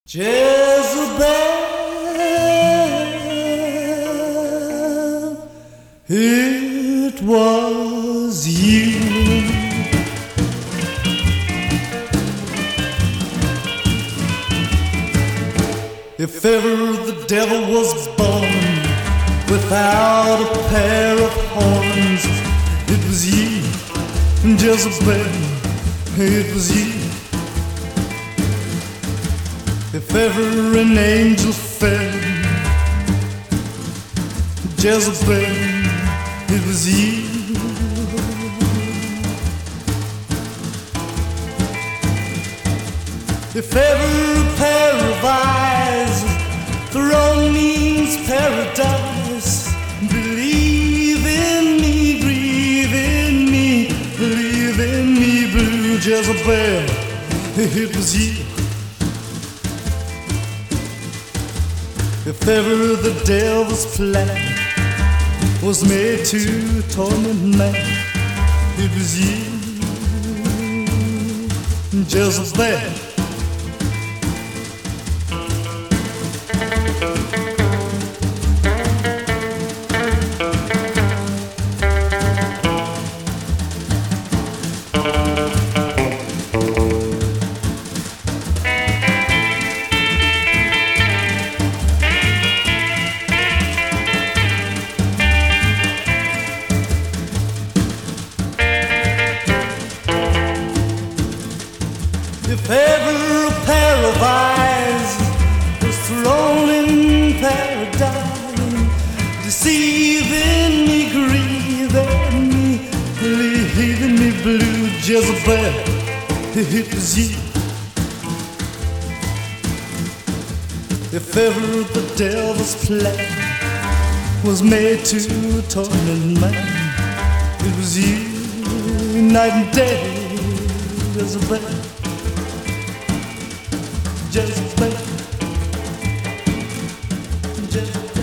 Jezebel, it was you. If ever the devil was born without a pair of horns, it was you, Jezebel, it was you. If ever an angel fell, Jezebel, it was you. If ever a pair of eyes throne means paradise, believe in me, grieve in me, believe in me, blue Jezebel, it was you. If ever the devil's plan was made to torment man, it was you, Jezebel. If ever a pair of eyes was thrown in paradise, deceiving me, grieving me, leaving me blue, Jezebel, it was you. If ever the devil's plan was made to torment man, it was you, night and day, Jezebel. Jezebel, Jezebel.